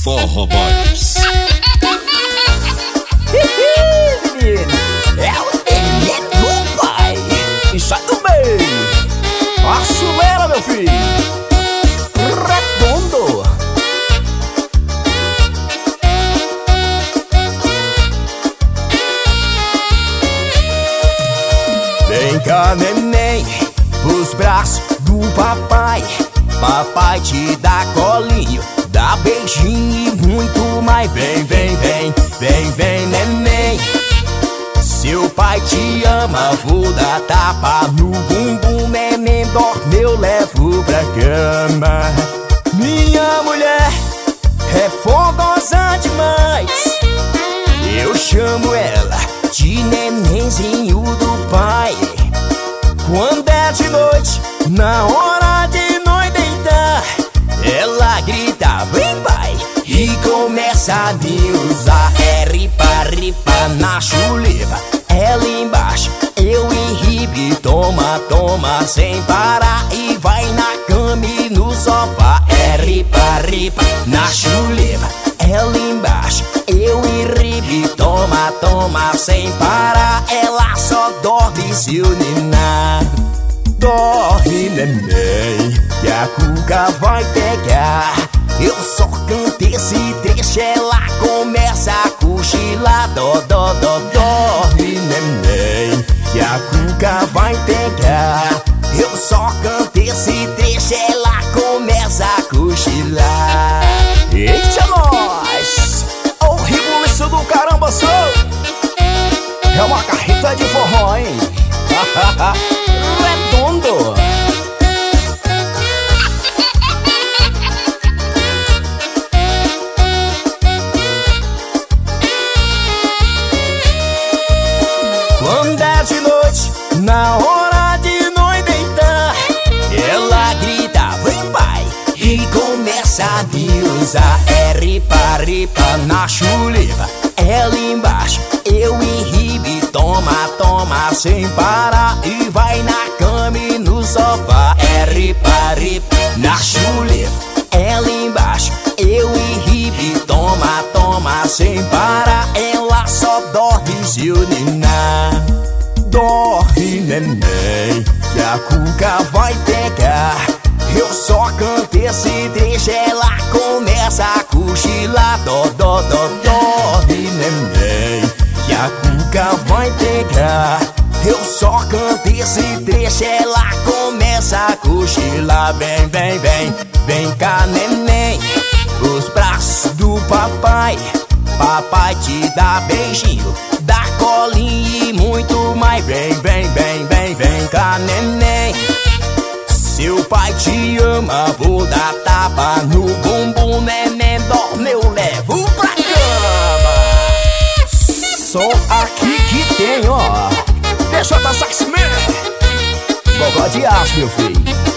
Forró Boys. Menino, é o neném do pai. E sai do meio. Acelera, meu filho. Redondo. Vem cá, neném, pros braços do papai. Papai te dá colinho, dá beijinho e muito mais. Vem, vem, vem, vem, vem, neném. Seu pai te ama, vou dar tapa no bumbum. Neném dorme, eu levo pra cama. Minha mulher é fogosa demais. Eu chamo ela de nenenzinho do pai. Quando é de noite, na hora de nós deitar, ela grita, vem pai, e começa a me usar. É ripa, ripa na chuleva, ela embaixo, eu enribe. Toma, toma, sem parar, e vai na cama e no sofá. É ripa, ripa na chuleva, ela embaixo, eu enribe. Toma, toma, sem parar, ela só dorme se o ninar. Dorme, neném, que a cuca vai pegar. Eu só canto esse trecho, ela começa a cochilar. Dó, dó, dó, dorme, neném, que a cuca vai pegar. Eu só canto esse trecho, ela começa a cochilar. Eita, nós! Ô, rebuliço do caramba, sou! É uma carreta de forró, hein? Redondo. Quando é de noite, na hora de nós deitar, ela grita, vem pai, e começa a me usar. É ripa, ripa na chuleva, ela embaixo, eu enribe. Toma, toma, sem parar, e vai na cama e no sofá. É ripa, ripa na chuleva, ela embaixo, eu enribe. Toma, toma, sem parar, ela só dorme se o ninar. Dorme, neném, que a cuca vai pegar. Eu só canto esse trecho, ela começa a cochilar. Dó, dó, dó, dorme, neném, que a cuca vai pegar. Eu só canto esse trecho, ela começa a cochilar. Vem, vem, vem, vem cá, neném, os braços do papai. Papai te dá beijinho, dá colinho e muito mais. Vem, vem, vem, vem, vem cá, neném. Seu pai te ama, vou dar tapa no bumbum. Neném dorme, eu levo pra cama. Só aqui que tem, ó, deixa eu passar esse Gogó de aço, meu filho.